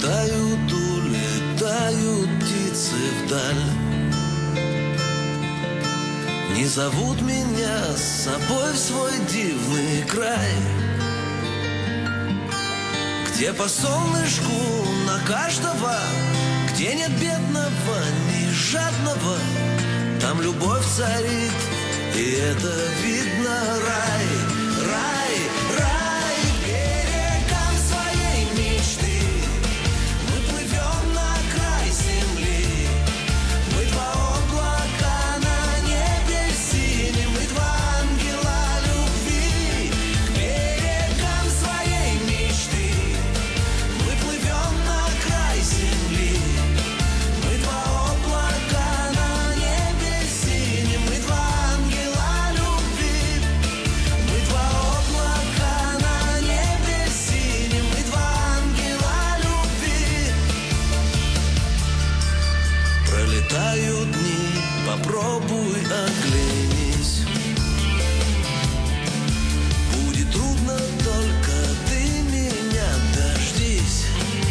Пролетают, улетают птицы вдаль. Не зовут меня с собой в свой дивный край, где по солнышку на каждого, где нет бедного, ни жадного. Там любовь царит, и это видно рай, рай, рай. Берегам своей мечты мы плывем на край земли. Мы два облака на небе синем, мы два ангела любви. Берегам своей мечты мы плывем на край земли. Мы два облака на небе синем, мы два ангела любви. Мы два облака на небе синем, мы два ангела любви. Пролетают дни, попробуй оглянись. Будет трудно, только ты меня дождись.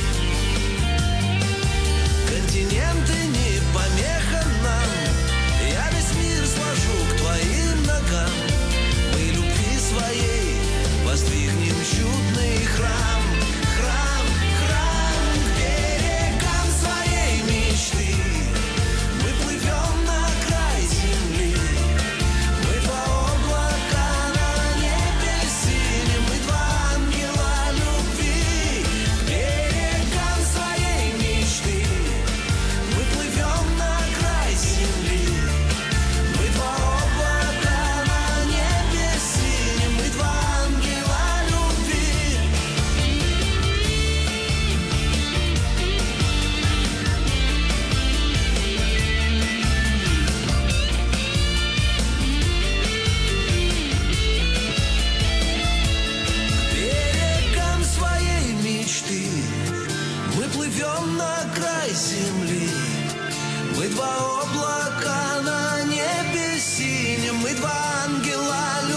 Континенты не помеха нам, я весь мир сложу к твоим ногам. Мы любви своей воздвигнем чудный храм, храм, храм. К берегам своей мечты мы плывем на край земли. Мы два облака на небе синем, мы два ангела любви. К берегам своей мечты мы плывем на край земли. Мы два облака на небе синем, мы два ангела любви. К берегам своей мечты мы плывем на край земли. Мы два облака на небе синем, мы два ангела любви.